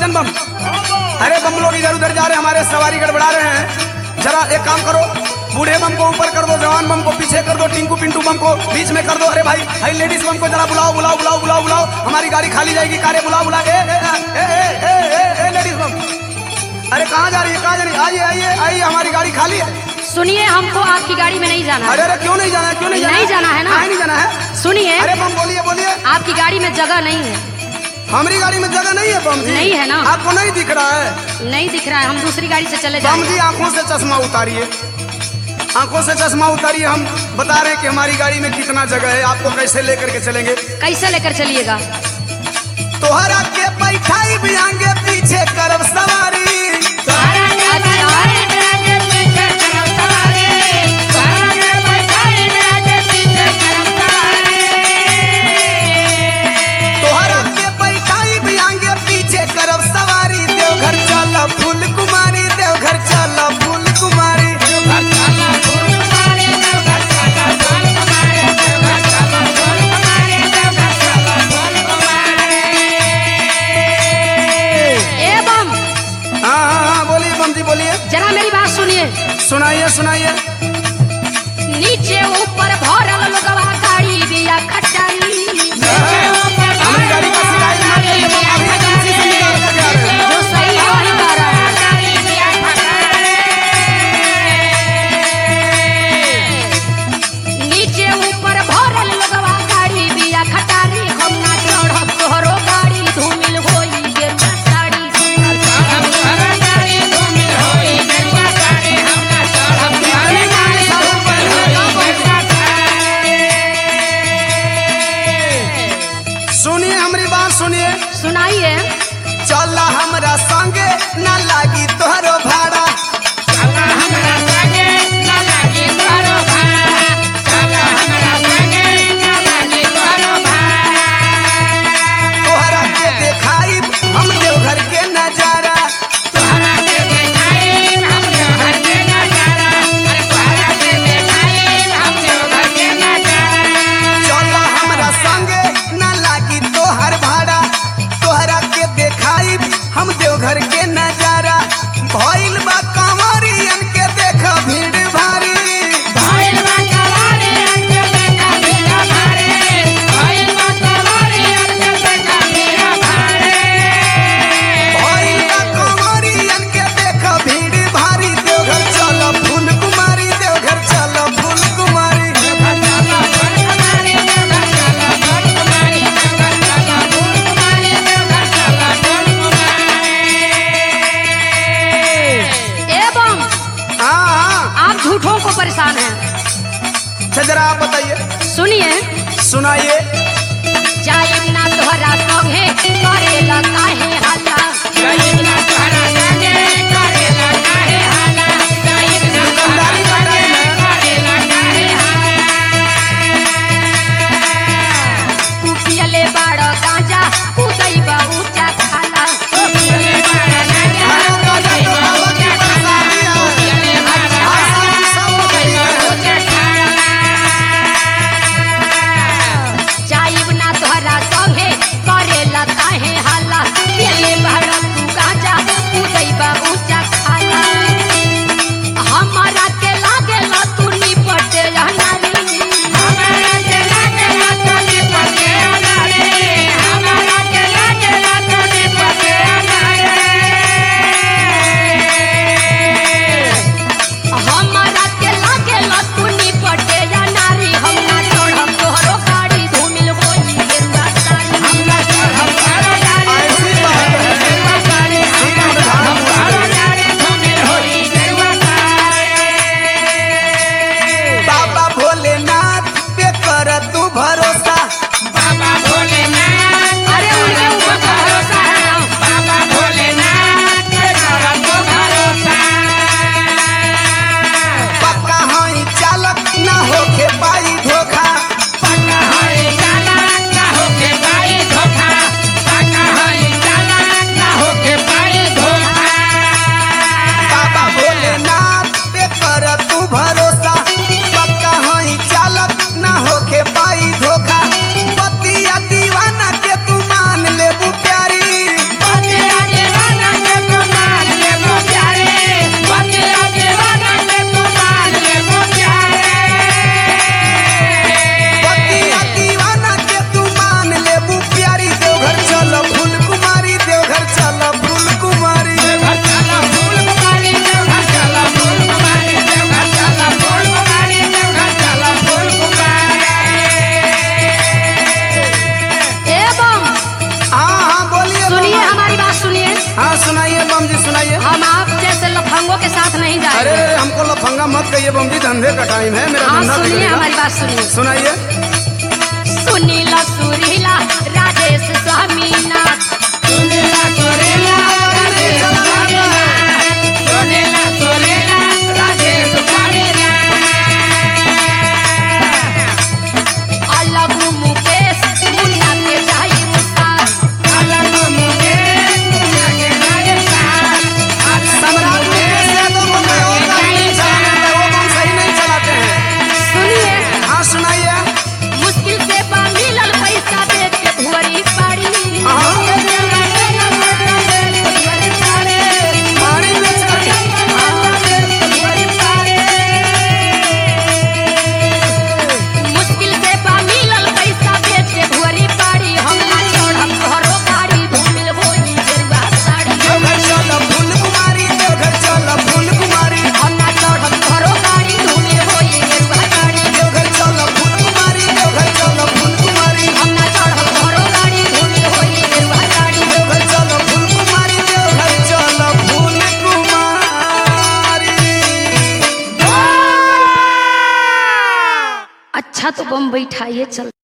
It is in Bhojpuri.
बम बम। अरे बम लोग इधर उधर जा रहे हैं, हमारे सवारी गड़बड़ा रहे हैं। जरा एक काम करो, बूढ़े बम को ऊपर कर दो, जवान बम को पीछे कर दो, टिंकू पिंटू बम को बीच में कर दो। अरे भाई भाई लेडीज बम को जरा बुलाओ बुलाओ बुलाओ बुलाओ बुलाओ, हमारी गाड़ी खाली जाएगी। कारे बुलाओ बुलाओ, लेडीज बम। अरे कहाँ जा रही है, कहाँ जा रही है? आइए आइए आइए, हमारी गाड़ी खाली है। सुनिए, हमको आपकी गाड़ी में नहीं जाना है। अरे अरे क्यों नहीं जाना है, क्यों नहीं जाना है? नहीं जाना है ना? नहीं जाना है। सुनिए, अरे बम बोलिए बोलिए। आपकी गाड़ी में जगह नहीं है। हमारी गाड़ी में जगह नहीं है बम जी। नहीं है ना? आपको नहीं दिख रहा है? नहीं दिख रहा है, हम दूसरी गाड़ी से चले बम जाएंगे। जी आंखों से चश्मा उतारिए, आंखों से चश्मा उतारिए। हम बता रहे हैं कि हमारी गाड़ी में कितना जगह है, आपको कैसे लेकर के चलेंगे। कैसे लेकर चलिएगा? तोहरा के बैठाई भी आगे पीछे करब सवारी। तोहरा के बैठाई भी आगे पीछे करब सवारी। देवघर चल फूल कुमारी, देवघर चल फूल कुमारी। जरा मेरी बात सुनिए। सुनाइए सुनाइए। नीचे ऊपर भरल लोगवा गाड़ी बिया खटारी। हमारी गाड़ी का शिकायत मत करिए, अभी एजेंसी से निकाल करके आ रहे हैं। जो सही है वही कह रहा है। नीचे ऊपर भरल लोगवा गाड़ी बिया खटारी। हम ना चढ़ब तोहरो गाड़ी, धूमिल होई गेरुआ साड़ी। सुनिए हमारी बात सुनिए। सुनाइए। चल हमरा संगे ना लागी तोहरो भाड़ा। तोहरा के देखाई हम देवघर के नजारा। चल हमरा संगे ना लागी तोहर भाड़ा। तोहरा के देखाई हम देवघर के नजारा। भइल बा कंवरियन के देख भीड़ भारी। भइल बा कंवरियन के देख भीड़ भारी। देवघर चल फूल कुमारी, देवघर चल फूल कुमारी। एवं हाँ हाँ, आप झूठों को परेशान हैं। अच्छा जरा आप बताइए। सुनिए, सुनाइए। जाइब ना तोहरा संगे करेला काहे हाला। दुकानदारी का टाइम है। तू पियले बाड़ गांजा, उदैबा ऊंचा खाला। हरा गाजा तो बाबा की प्रसादी है। आसान सब बढ़िया है। लफंगों के साथ नहीं अरे जाएंगे। हमको लफंगा मत कहिए, बम्बी धंधे का टाइम है, मेरा हाँ धंधा सुनिए, बिगड़ेगा। हमारी बात सुनिए। सुनाइए। सुनीला सुरीला राजेश स्वामीनाथ, सुनीला सुरीला राजेश स्वामीनाथ, सुनीला सुरीला राजेश स्वामीनाथ। अलग मुकेश मुन्ना के जाई मुसार, अलग मुकेश मुन्ना के जाई मुसार। सम्राट मुकेश यादव को कोई और गाड़ी नहीं चलाने देते, वो बम सही नहीं चलाते हैं। सुनिए, हाँ सुनाइए। मुश्किल से बा मिलल पैसा दे के भुअरी पाड़ी, पानी बेच करके मुश्किल से बा मिलल पैसा दे के भुअरी पाड़ी। हम ना चढ़ब घरो गाड़ी, धूमिल होई गेरुआ साड़ी। देवघर चल फूल कुमारी, देवघर चल फूल कुमारी, हम ना चढ़ब घरो गाड़ी, धूमिल होई गेरुआ साड़ी। देवघर चल फूल कुमारी, देवघर चल फूल कुमारी, हम ना चढ़ब घरो गाड़ी, धूमिल होई गेरुआ साड़ी। देवघर चल फूल कुमारी, देवघर चल फूल कुमारी। अच्छा तो बम बैठाइए चल।